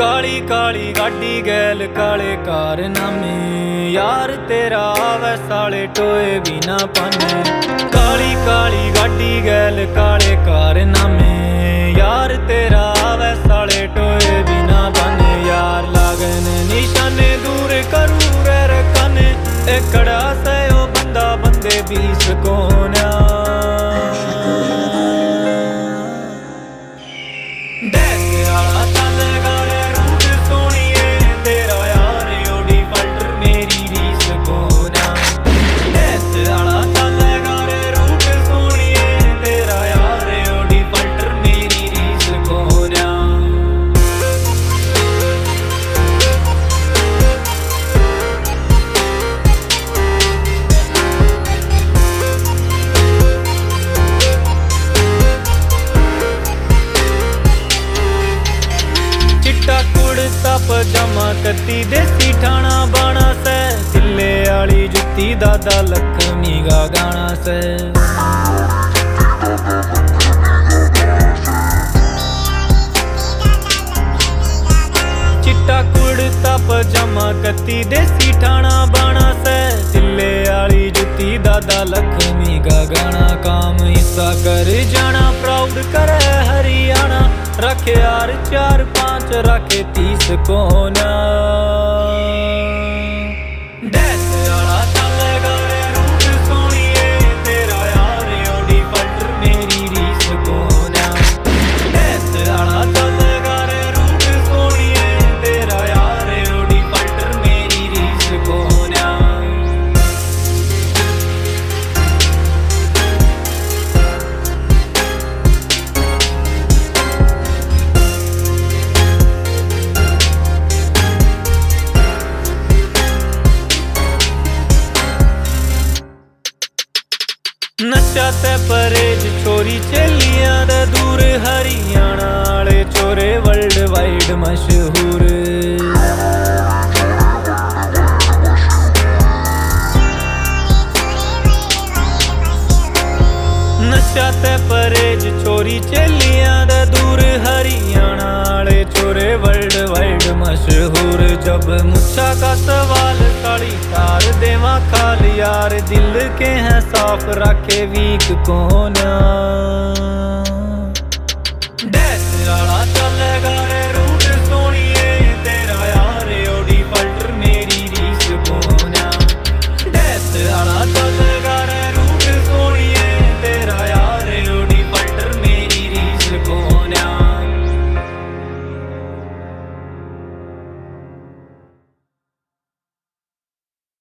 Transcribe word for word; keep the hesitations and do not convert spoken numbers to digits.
काली काली गाड़ी गैल काले कारनामे यार तेरा आवे साले टोए भी ना पाने। काली काली गाड़ी गैल काले कारनामे यार तेरा आवे साले टोए भी ना पाने। यार लागन निशाने दूर करू रे रखने एकड़ा से ओ बंदा बंदे बीस कोन्या। पजामा कत्ती देसी ठाणा बाणा से सिले आली जुत्ती दादा लक्ष्मी का गाना से। चिट्टा कुड़ता पजामा कत्ती देसी ठाणा बाणा से सिले आली जुत्ती दादा लक्ष्मी का गाना। काम हिस्सा कर जाना प्राउड करे हरियाणा रखे यार चार पांच रखे तीस कोना। नशा ते परहेज छोरी चेलियां दा दूर हरियाणा आले चोरे वर्ल्ड वाइड मशहूर। नशा ते परहेज छोरी चेलियां दा दूर हरियाणा आले चोरे वर्ल्ड वाइड मशहूर। जब मुच्छा का सवाल काली तार देवा खाल यार दिल के हैं साफ रखे वीक कोना।